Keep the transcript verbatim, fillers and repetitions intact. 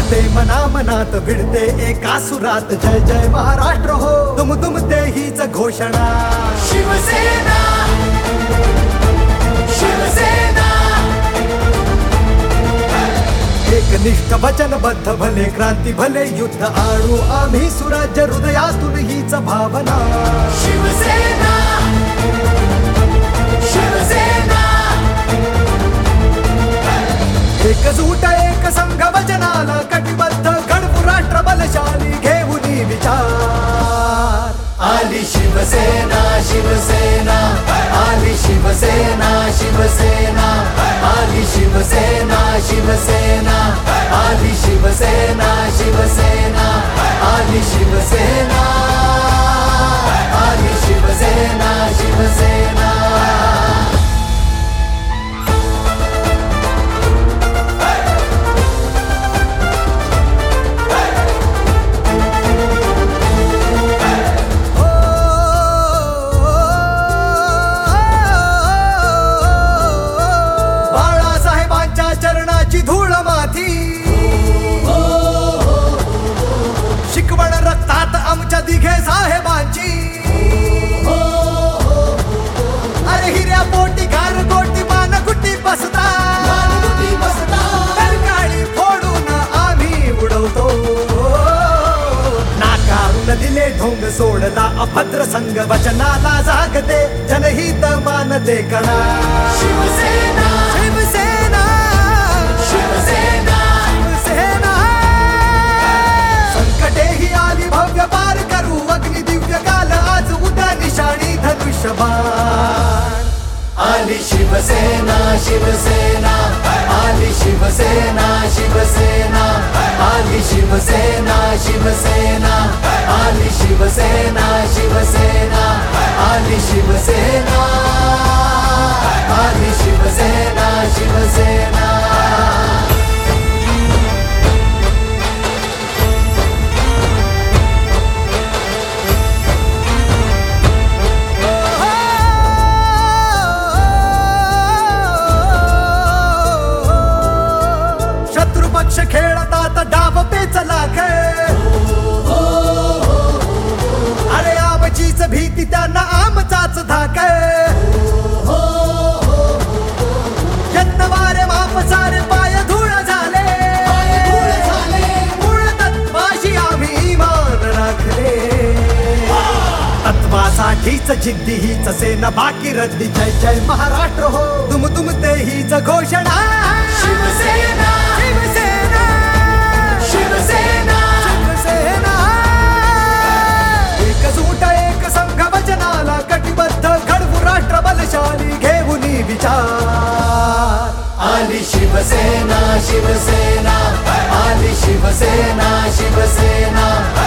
वाजते मना मनात भिडते एका सुरात जय जय महाराष्ट्र हो दुम दुमते हीच घोषणा शिवसेना शिवसेना एकनिष्ठ वचनबद्ध भले क्रांती भले युद्ध आणू आम्ही सुराज्य हृदयातून हीच भावना शिवसेना शिवसेना एकजूट एक संघ वचनाला कटिबद्ध घडवू राष्ट्र बलशाली घेऊन विचार आली शिवसेना शिवसेना आली शिवसेना शिवसेना आली शिवसेना शिवसेना आली शिवसेना शिवसेना आली शिवसेना आली शिवसेना शिवसेना धूळ माती शिकवण रक्तात आमच्या दिघे साहेबांची अरे हिऱ्या पोटी गार गोटी मान कुटी बसता काळी फोडून आम्ही उडवतो नाकारून दिले ढोंग सोडला अभद्र संघ वचनाला जागते जनहित मानते कणा शिवसेना शिवसेना शिवसेना शिवसेना संकटे ही आली भव्य पार करू अग्नि दिव्य काल आज उद्या निशाणी धनुष्यबाण आली शिवसेना शिवसेना आली शिवसेना शिवसेना आली शिवसेना शिवसेना आली शिवसेना शिवसेना आली शिवसेना आली शिवसेना शिवसेना पक्ष खेळतात डाव पेचला अरे आमचीच भीती त्यांना आमचाच धाक यत्न वारे माप सारे पाय धूळ झाले मूळ तत्वाशी आम्ही मान राखले तत्वासाठीच जिद्दी हीच सेना बाकी रद्दी जय जय महाराष्ट्र हो तुम तुमते हीच घोषणा शिवसेना शिवसेना शिवसेना शिवसेना एकजूट एक संघ वचनाला कटिबद्ध घडवू राष्ट्र बलशाली घेऊन विचार आली शिवसेना शिवसेना आली शिवसेना शिवसेना